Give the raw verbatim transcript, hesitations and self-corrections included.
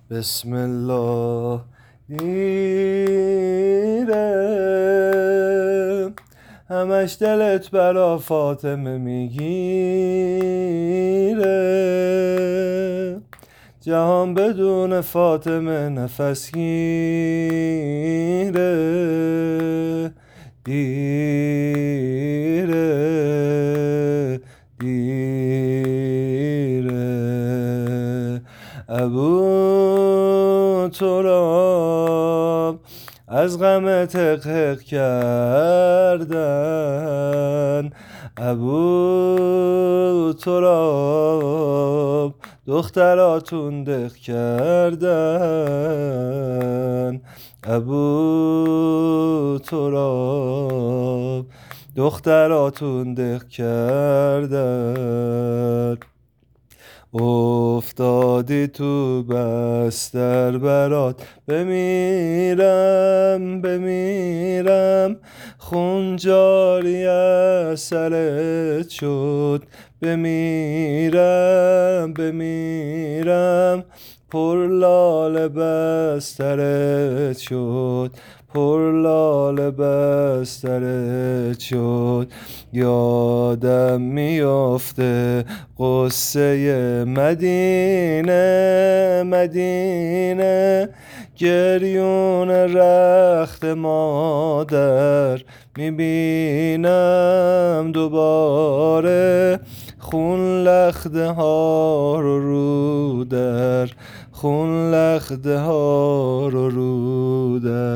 بسم الله دیره، همش دلت برا فاطمه میگیره، جهان بدون فاطمه نفس گیره. دیره دیره ابو تراب از غم تقحق کردن، ابو تراب دختراتون دق کردن، ابو تراب دختراتون دق کردن. افتادی تو بستر برات بمیرم بمیرم، خون جاری از سرت شد بمیرم بمیرم، پر لاله بسترت شد پر لاله بسترت شد. یادم میافته قصه مدینه مدینه، گریون رخت مادر میبینم دوباره، خون لخته ها رو رو در خون لخته ها رو رو در